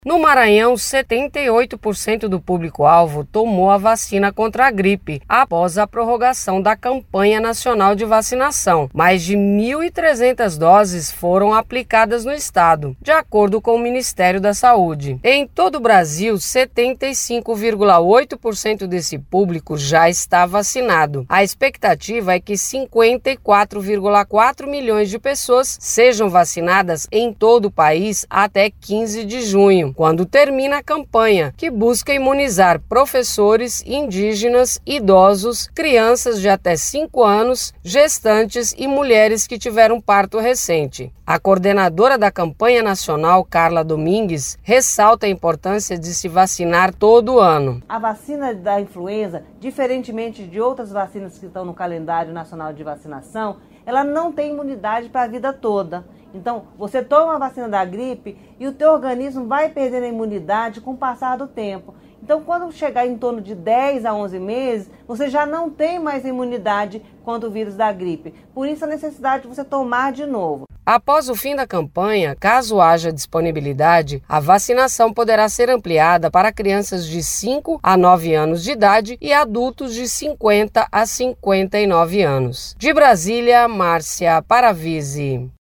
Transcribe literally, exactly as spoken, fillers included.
No Maranhão, setenta e oito por cento do público-alvo tomou a vacina contra a gripe, após a prorrogação da campanha nacional de vacinação. Mais de mil e trezentas doses foram aplicadas no estado, de acordo com o Ministério da Saúde. Em todo o Brasil, setenta e cinco vírgula oito por cento desse público já está vacinado. A expectativa é que cinquenta e quatro vírgula quatro milhões de pessoas sejam vacinadas em todo o país até quinze de junho. Quando termina a campanha, que busca imunizar professores, indígenas, idosos, crianças de até cinco anos, gestantes e mulheres que tiveram parto recente. A coordenadora da campanha nacional, Carla Domingues, ressalta a importância de se vacinar todo ano. A vacina da influenza, diferentemente de outras vacinas que estão no calendário nacional de vacinação, ela não tem imunidade para a vida toda. Então, você toma a vacina da gripe e o teu organismo vai perdendo a imunidade com o passar do tempo. Então, quando chegar em torno de dez a onze meses, você já não tem mais imunidade contra o vírus da gripe. Por isso, a necessidade de você tomar de novo. Após o fim da campanha, caso haja disponibilidade, a vacinação poderá ser ampliada para crianças de cinco a nove anos de idade e adultos de cinquenta a cinquenta e nove anos. De Brasília, Márcia Paravise.